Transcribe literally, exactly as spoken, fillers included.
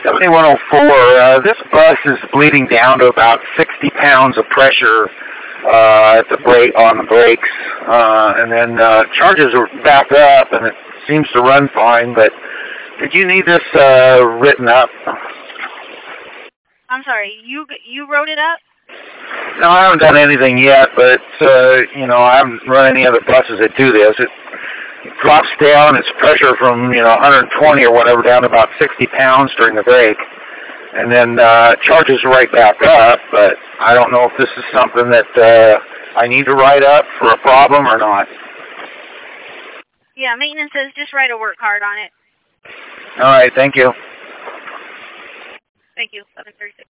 seventy-one oh four, uh, this bus is bleeding down to about sixty pounds of pressure uh, at the brake, on the brakes, uh, and then uh, charges are back up, and it seems to run fine, but did you need this uh, written up? I'm sorry, you you wrote it up? No, I haven't done anything yet, but, uh, you know, I haven't run any other buses that do this. It, it drops down its pressure from, you know, one hundred twenty or whatever down to about sixty pounds during the brake, and then uh, charges right back up, but I don't know if this is something that uh, I need to write up for a problem or not. Yeah, maintenance says just write a work card on it. All right, thank you. Thank you. eleven thirty-six.